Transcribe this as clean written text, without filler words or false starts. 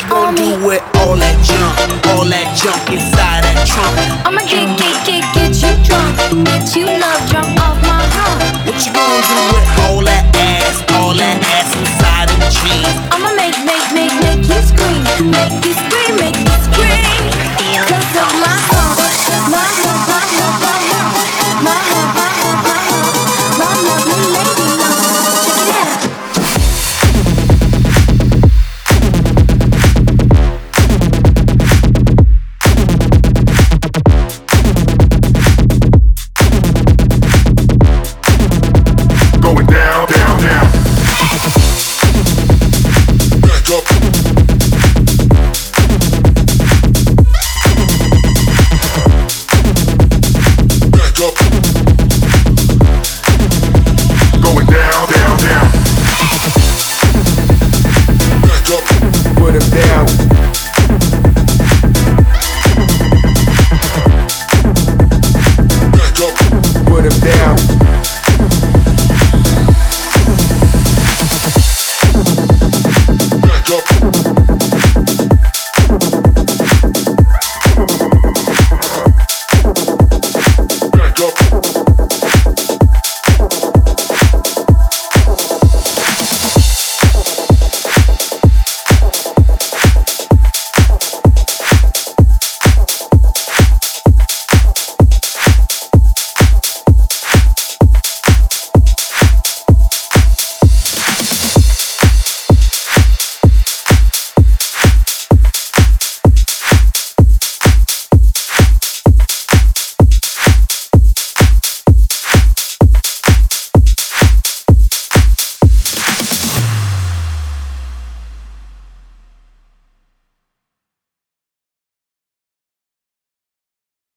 gon' do with all that junk inside that trunk? I'ma get you drunk, get you love drunk off my hump. What you gon' do with all that ass inside them jeans? I'ma make you scream, make you scream.